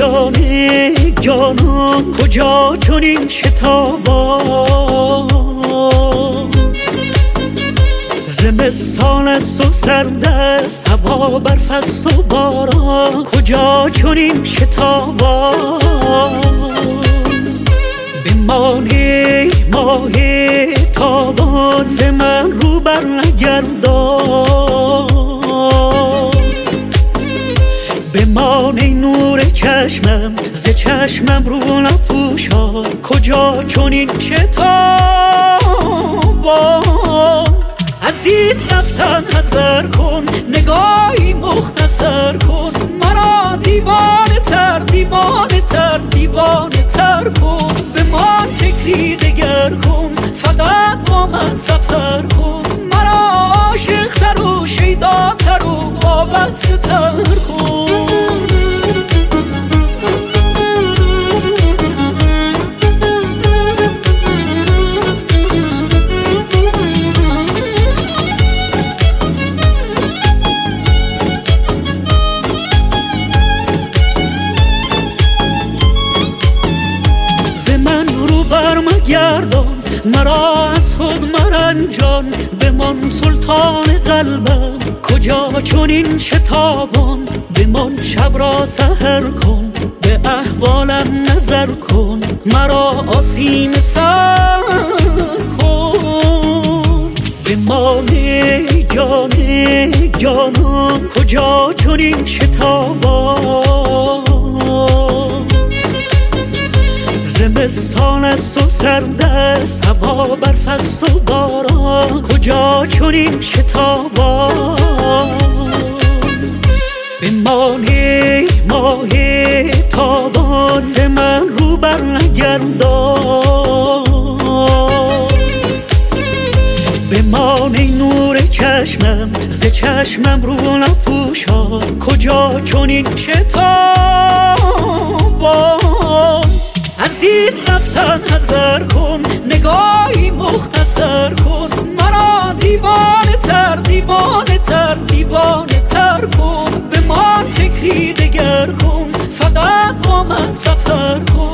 جانان کجا چنین شتابان زمستان است و سرد است هوا برف است و باران کجا چنین شتابان بمانی ماه تابان ز من رو بر نگردان بمانی نور چشمم ز چشمم رو نپوشان کجا چنین شتابان از این رفتن حذر کن نگاهی مختصر کن مرا دیوانه تر دیوانه تر دیوانه تر کن بمان فکری دگر کن فقط با من سفر کن مرا عاشق تر و شیدا تر و وابسته تر کن برمگردان مرا از خود مرنجان بمان سلطان قلبم کجا چنین شتابان بمان شب را سحر کن به احوالم نظر کن مرا آسیم سر کن بمان جانان کجا چنین شتابان زمستان است و سرد است هوا برف است و باران کجا چنین شتابان بمانی ماه تابان ز من رو بر نگردان بمانی نور چشمم ز چشمم رو نپوشان کجا چنین شتابان از این رفتن حذر کن نگاهی مختصر کن مرا دیوانه تر دیوانه تر دیوانه تر کن بمان فکری دگر کن فقط با من سفر کن